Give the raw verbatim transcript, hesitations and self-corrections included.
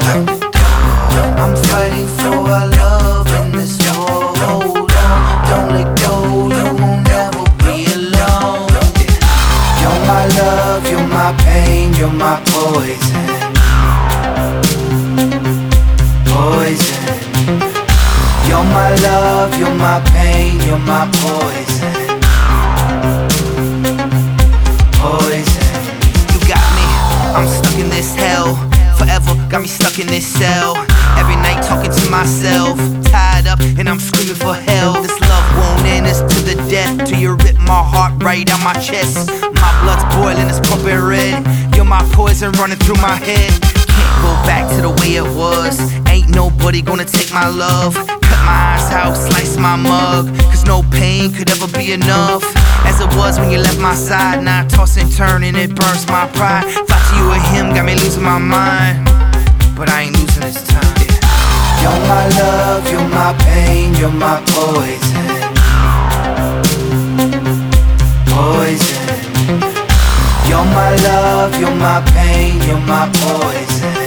I'm fighting for our love in this war. Hold on, don't let go, you won't ever be alone. You're my love, you're my pain, you're my poison. Poison. You're my love, you're my pain, you're my poison. Poison. You got me, I'm stuck in this hell. Forever, got me stuck in this cell. Every night talking to myself, tied up and I'm screaming for help. This love won't end us to the death, till you rip my heart right out my chest. My blood's boiling, it's pumping red. You're my poison running through my head. Can't go back to the way it was. Ain't nobody gonna take my love. Cut my eyes out, slice my mug, cause no pain could ever be enough. As it was when you left my side, now I toss and turn and it burns my pride. Thought you were him, got me losing my mind, but I ain't losing this time. You're my love, you're my pain, you're my poison. Poison. You're my love, you're my pain, you're my poison.